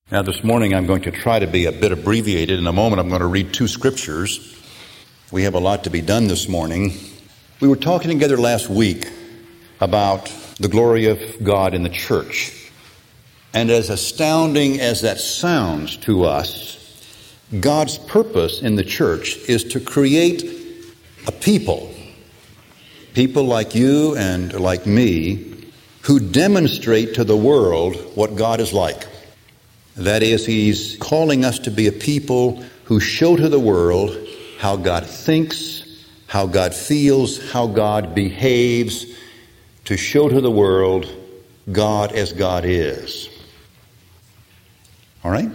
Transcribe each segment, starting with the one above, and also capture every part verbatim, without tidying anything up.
Now this morning I'm going to try to be a bit abbreviated. In a moment I'm going to read two scriptures. We have a lot to be done this morning. We were talking together last week about the glory of God in the church. And as astounding as that sounds to us, God's purpose in the church is to create a people, people like you and like me, who demonstrate to the world what God is like. That is, He's calling us to be a people who show to the world how God thinks, how God feels, how God behaves, to show to the world God as God is. All right?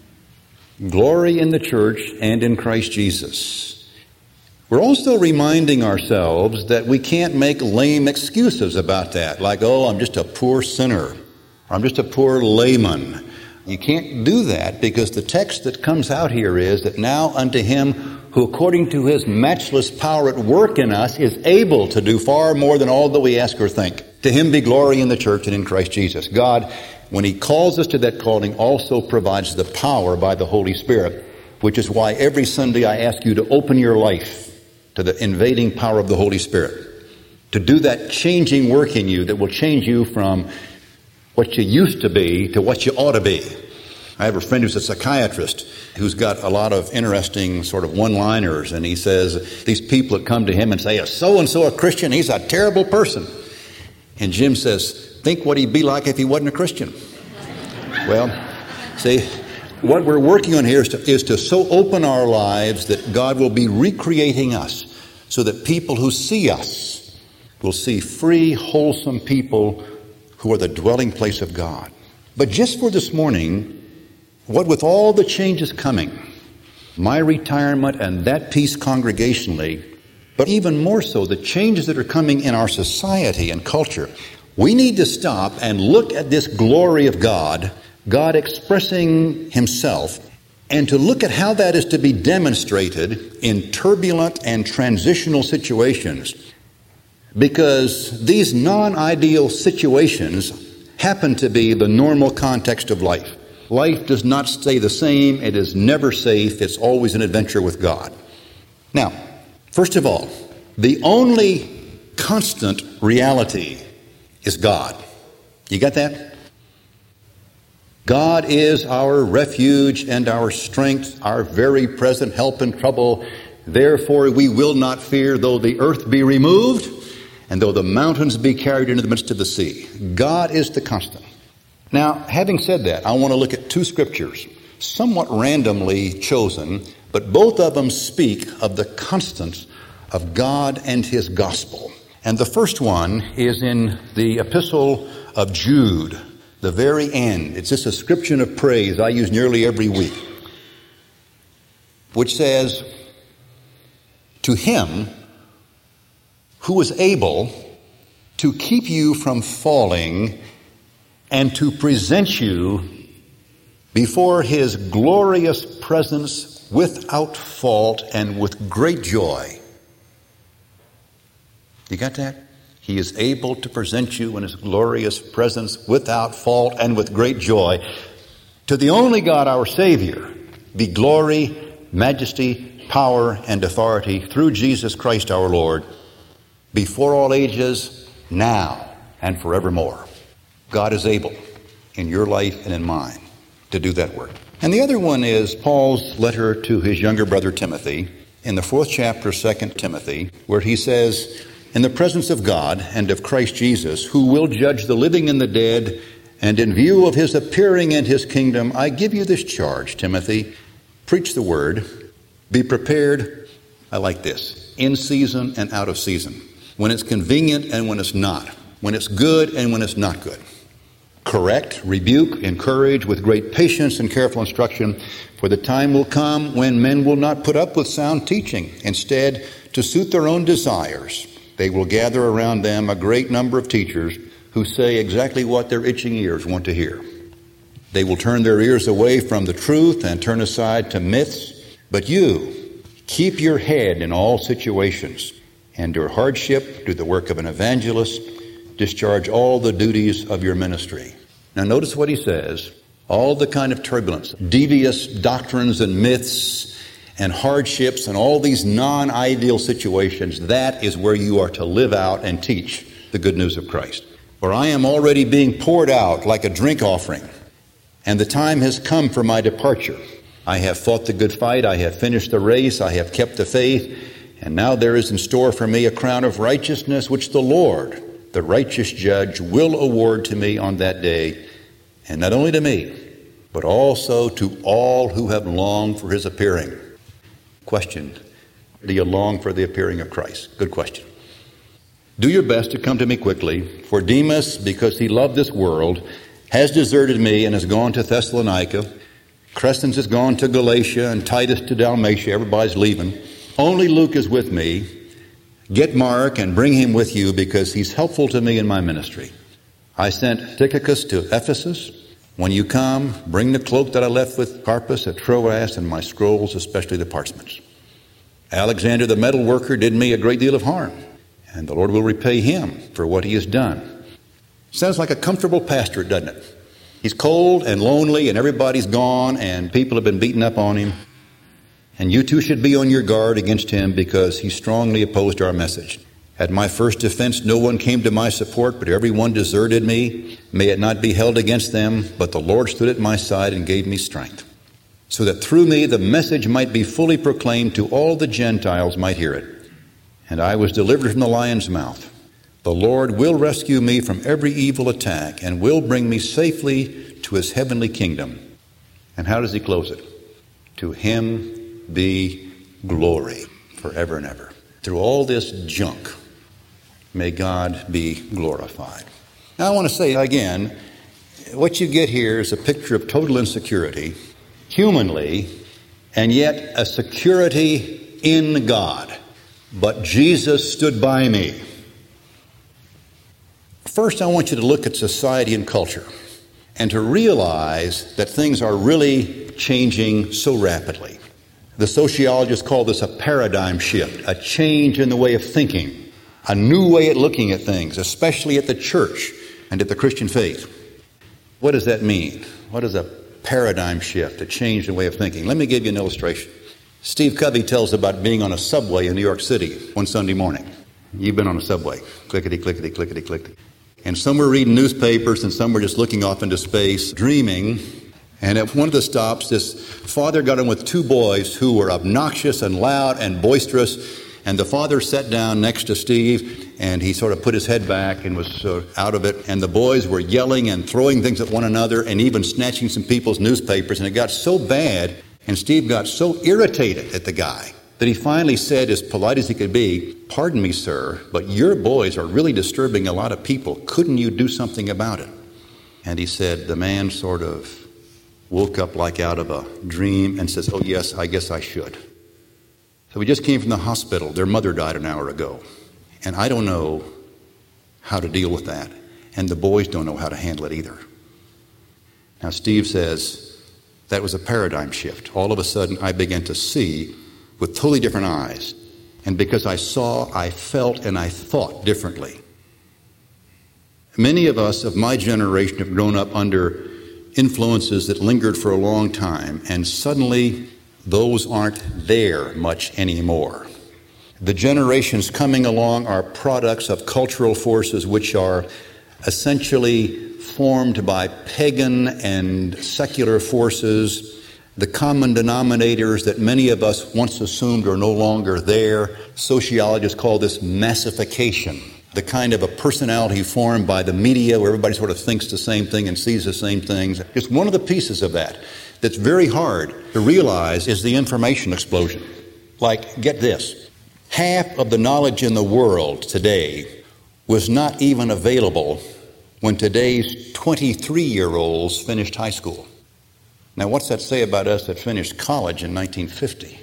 Glory in the church and in Christ Jesus. We're also reminding ourselves that we can't make lame excuses about that, like, oh, I'm just a poor sinner, or I'm just a poor layman. You can't do that because the text that comes out here is that now unto Him who according to His matchless power at work in us is able to do far more than all that we ask or think. To Him be glory in the church and in Christ Jesus. God, when He calls us to that calling, also provides the power by the Holy Spirit, which is why every Sunday I ask you to open your life to the invading power of the Holy Spirit, to do that changing work in you that will change you from what you used to be to what you ought to be. I have a friend who's a psychiatrist who's got a lot of interesting sort of one-liners, and he says these people that come to him and say, is so-and-so a Christian? He's a terrible person. And Jim says, think what he'd be like if he wasn't a Christian. Well, see, what we're working on here is to, is to so open our lives that God will be recreating us so that people who see us will see free, wholesome people who are the dwelling place of God. But just for this morning, what with all the changes coming, my retirement and that piece congregationally, but even more so, the changes that are coming in our society and culture, we need to stop and look at this glory of God, God expressing Himself, and to look at how that is to be demonstrated in turbulent and transitional situations. Because these non-ideal situations happen to be the normal context of life. Life does not stay the same. It is never safe. It's always an adventure with God. Now, first of all, the only constant reality is God. You got that? God is our refuge and our strength, our very present help in trouble. Therefore we will not fear, though the earth be removed, and though the mountains be carried into the midst of the sea. God is the constant. Now, having said that, I want to look at two scriptures, somewhat randomly chosen, but both of them speak of the constants of God and His gospel. And the first one is in the epistle of Jude, the very end. It's this ascription of praise I use nearly every week, which says, to Him who is able to keep you from falling and to present you before His glorious presence without fault and with great joy. You got that? He is able to present you in His glorious presence without fault and with great joy. To the only God, our Savior, be glory, majesty, power, and authority through Jesus Christ our Lord, before all ages, now and forevermore. God is able in your life and in mine to do that work. And the other one is Paul's letter to his younger brother Timothy in the fourth chapter, Second Timothy, where he says, in the presence of God and of Christ Jesus, who will judge the living and the dead, and in view of His appearing and His kingdom, I give you this charge, Timothy, preach the word, be prepared, I like this, in season and out of season, when it's convenient and when it's not, when it's good and when it's not good. Correct, rebuke, encourage with great patience and careful instruction, for the time will come when men will not put up with sound teaching. Instead, to suit their own desires, they will gather around them a great number of teachers who say exactly what their itching ears want to hear. They will turn their ears away from the truth and turn aside to myths. But you, keep your head in all situations. Endure hardship, do the work of an evangelist, discharge all the duties of your ministry. Now notice what he says. all the kind of turbulence, devious doctrines and myths and hardships and all these non-ideal situations, that is where you are to live out and teach the good news of Christ. For I am already being poured out like a drink offering, and the time has come for my departure. I have fought the good fight, I have finished the race, I have kept the faith, and now there is in store for me a crown of righteousness, which the Lord, the righteous judge, will award to me on that day, and not only to me, but also to all who have longed for his appearing. Question, do you long for the appearing of Christ? Good question. Do your best to come to me quickly, for Demas, because he loved this world, has deserted me and has gone to Thessalonica. Crescens has gone to Galatia and Titus to Dalmatia. Everybody's leaving. Only Luke is with me. Get Mark and bring him with you because he's helpful to me in my ministry. I sent Tychicus to Ephesus. When you come, bring the cloak that I left with Carpus at Troas and my scrolls, especially the parchments. Alexander the metal worker did me a great deal of harm, and the Lord will repay him for what he has done. Sounds like a comfortable pastorate, doesn't it? He's cold and lonely and everybody's gone and people have been beating up on him. And you too should be on your guard against him because he strongly opposed our message. At my first defense, no one came to my support, but everyone deserted me. May it not be held against them, but the Lord stood at my side and gave me strength, so that through me the message might be fully proclaimed to all the Gentiles might hear it. And I was delivered from the lion's mouth. The Lord will rescue me from every evil attack and will bring me safely to his heavenly kingdom. And how does he close it? To him be glory forever and ever. Through all this junk, may God be glorified. Now I want to say again, what you get here is a picture of total insecurity, humanly, and yet a security in God. But Jesus stood by me. First, I want you to look at society and culture and to realize that things are really changing so rapidly. The sociologists call this a paradigm shift, a change in the way of thinking, a new way of looking at things, especially at the church and at the Christian faith. What does that mean? What is a paradigm shift, a change in the way of thinking? Let me give you an illustration. Steve Covey tells about being on a subway in New York City one Sunday morning. You've been on a subway, clickety, clickety, clickety, clickety. And some were reading newspapers and some were just looking off into space, dreaming. And at one of the stops, this father got in with two boys who were obnoxious and loud and boisterous. And the father sat down next to Steve and he sort of put his head back and was uh, out of it. And the boys were yelling and throwing things at one another and even snatching some people's newspapers. And it got so bad and Steve got so irritated at the guy that he finally said, as polite as he could be, "Pardon me, sir, but your boys are really disturbing a lot of people. Couldn't you do something about it?" And he said, the man sort of woke up like out of a dream and says, "Oh, yes, I guess I should. So we just came from the hospital. Their mother died an hour ago. And I don't know how to deal with that. And the boys don't know how to handle it either." Now, Steve says, that was a paradigm shift. All of a sudden, I began to see with totally different eyes. And because I saw, I felt, and I thought differently. Many of us of my generation have grown up under influences that lingered for a long time, and suddenly those aren't there much anymore. The generations coming along are products of cultural forces which are essentially formed by pagan and secular forces. The common denominators that many of us once assumed are no longer there. Sociologists call this massification, the kind of a personality formed by the media where everybody sort of thinks the same thing and sees the same things. Just one of the pieces of that that's very hard to realize is the information explosion. Like, get this, half of the knowledge in the world today was not even available when today's twenty-three-year-olds finished high school. Now, what's that say about us that finished college in nineteen fifty?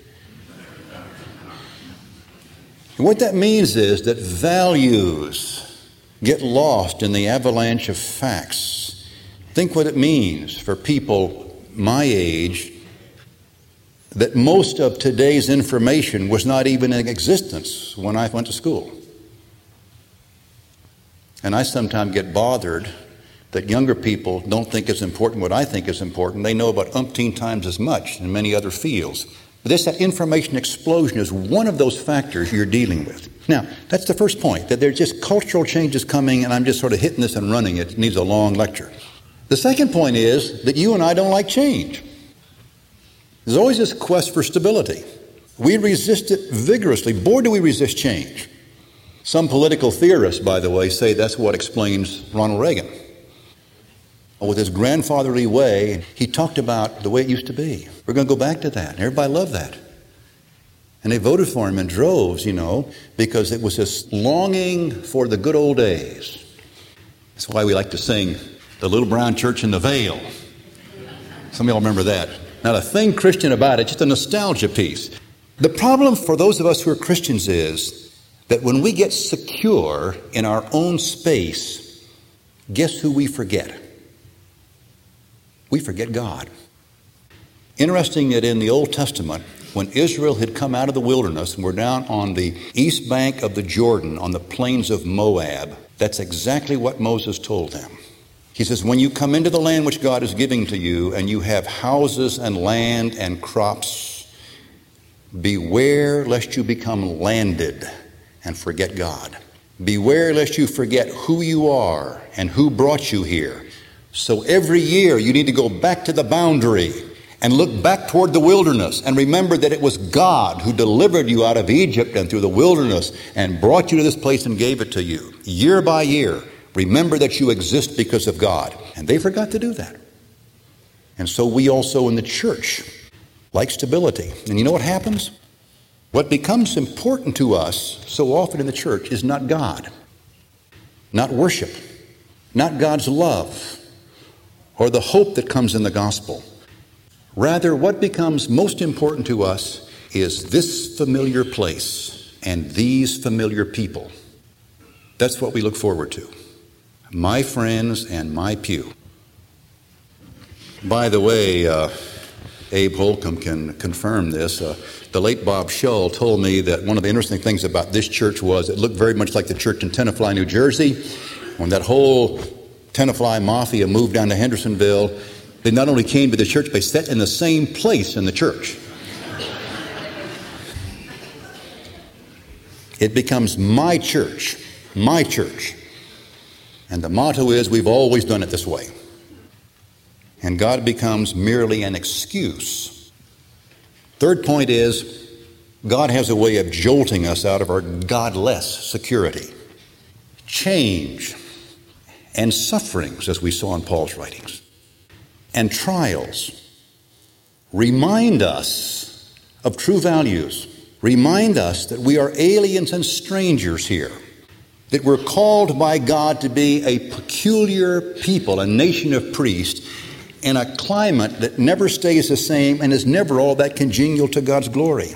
And what that means is that values get lost in the avalanche of facts. Think what it means for people my age that most of today's information was not even in existence when I went to school. And I sometimes get bothered that younger people don't think is important what I think is important. They know about umpteen times as much in many other fields. But this, that information explosion is one of those factors you're dealing with. Now, that's the first point, that there's just cultural changes coming, and I'm just sort of hitting this and running it. It needs a long lecture. The second point is that you and I don't like change. There's always this quest for stability. We resist it vigorously. Boy, do we resist change. Some political theorists, by the way, say that's what explains Ronald Reagan. With his grandfatherly way, he talked about the way it used to be. We're going to go back to that. And everybody loved that. And they voted for him in droves, you know, because it was this longing for the good old days. That's why we like to sing The Little Brown Church in the Vale. Some of y'all remember that. Not a thing Christian about it, just a nostalgia piece. The problem for those of us who are Christians is that when we get secure in our own space, guess who we forget? We forget God. Interesting that in the Old Testament, when Israel had come out of the wilderness and were down on the east bank of the Jordan, on the plains of Moab, that's exactly what Moses told them. He says, when you come into the land which God is giving to you, and you have houses and land and crops, beware lest you become landed and forget God. Beware lest you forget who you are and who brought you here. So every year you need to go back to the boundary and look back toward the wilderness and remember that it was God who delivered you out of Egypt and through the wilderness and brought you to this place and gave it to you. Year by year, remember that you exist because of God. And they forgot to do that. And so we also in the church like stability. And you know what happens? What becomes important to us so often in the church is not God, not worship, not God's love, or the hope that comes in the gospel. Rather, what becomes most important to us is this familiar place and these familiar people. That's what we look forward to. My friends and my pew. By the way, uh, Abe Holcomb can confirm this. Uh, the late Bob Shull told me that one of the interesting things about this church was it looked very much like the church in Tenafly, New Jersey. When that whole Tenafly Mafia moved down to Hendersonville, they not only came to the church, but they sat in the same place in the church. It becomes my church, my church. And the motto is, we've always done it this way. And God becomes merely an excuse. Third point is, God has a way of jolting us out of our godless security. Change and sufferings, as we saw in Paul's writings, and trials remind us of true values, remind us that we are aliens and strangers here, that we're called by God to be a peculiar people, a nation of priests, in a climate that never stays the same and is never all that congenial to God's glory.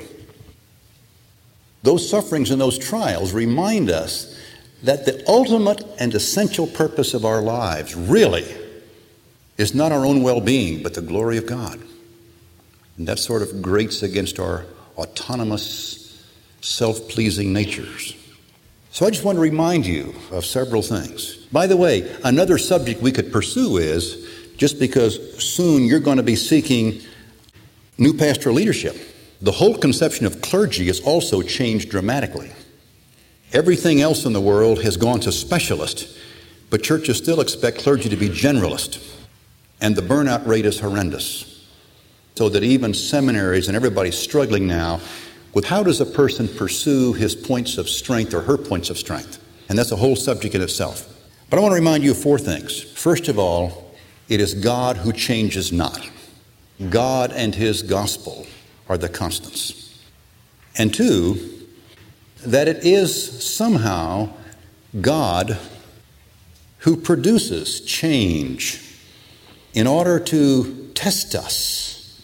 Those sufferings and those trials remind us that the ultimate and essential purpose of our lives really is not our own well-being, but the glory of God. And that sort of grates against our autonomous, self-pleasing natures. So I just want to remind you of several things. By the way, another subject we could pursue is, just because soon you're going to be seeking new pastoral leadership, the whole conception of clergy has also changed dramatically. Everything else in the world has gone to specialist, but churches still expect clergy to be generalist. And the burnout rate is horrendous. So that even seminaries and everybody's struggling now with how does a person pursue his points of strength or her points of strength. And that's a whole subject in itself. But I want to remind you of four things. First of all, it is God who changes not. God and his gospel are the constants. And two, that it is somehow God who produces change in order to test us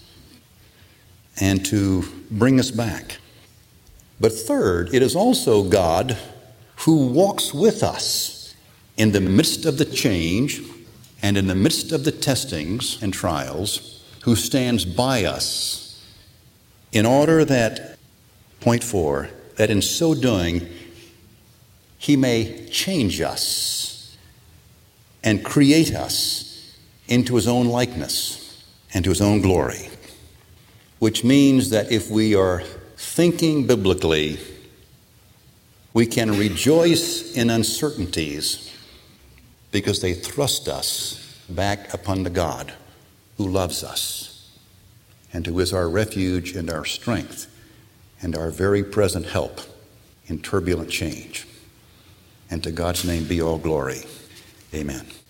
and to bring us back. But third, it is also God who walks with us in the midst of the change and in the midst of the testings and trials, who stands by us in order that, point four, that in so doing, he may change us and create us into his own likeness and to his own glory, which means that if we are thinking biblically, we can rejoice in uncertainties because they thrust us back upon the God who loves us and who is our refuge and our strength and our very present help in turbulent change. And to God's name be all glory. Amen.